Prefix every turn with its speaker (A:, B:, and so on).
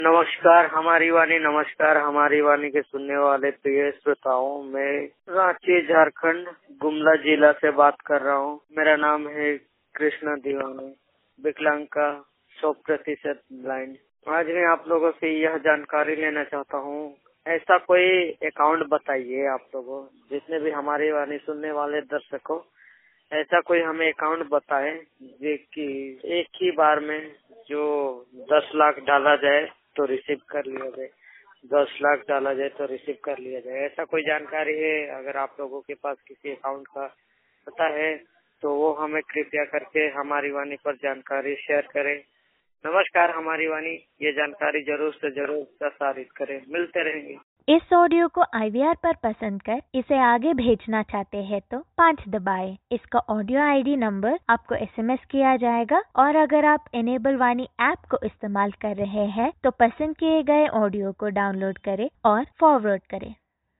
A: नमस्कार हमारी वाणी के सुनने वाले प्रिय श्रोताओं, मैं रांची झारखंड गुमला जिला से बात कर रहा हूँ। मेरा नाम है कृष्णा दीवाने, विकलांग का 100% ब्लाइंड। आज मैं आप लोगों से यह जानकारी लेना चाहता हूँ, ऐसा कोई अकाउंट बताइए आप लोगों, जितने भी हमारी वाणी सुनने वाले दर्शकों, ऐसा कोई हमें अकाउंट बताएं कि एक ही बार में जो 10 लाख डाला जाए तो रिसीव कर लिया जाए, 10 लाख डाला जाए तो रिसीव कर लिया जाए। ऐसा कोई जानकारी है? अगर आप लोगों के पास किसी अकाउंट का पता है तो वो हमें कृपया करके हमारी वाणी पर जानकारी शेयर करें। नमस्कार हमारी वाणी, ये जानकारी जरूर से जरूर प्रसारित करें। मिलते रहेंगे।
B: इस ऑडियो को IVR पर पसंद कर इसे आगे भेजना चाहते हैं तो 5 दबाएं। इसका ऑडियो ID नंबर आपको SMS किया जाएगा और अगर आप इनेबल वाणी ऐप को इस्तेमाल कर रहे हैं तो पसंद किए गए ऑडियो को डाउनलोड करें और फॉरवर्ड करें।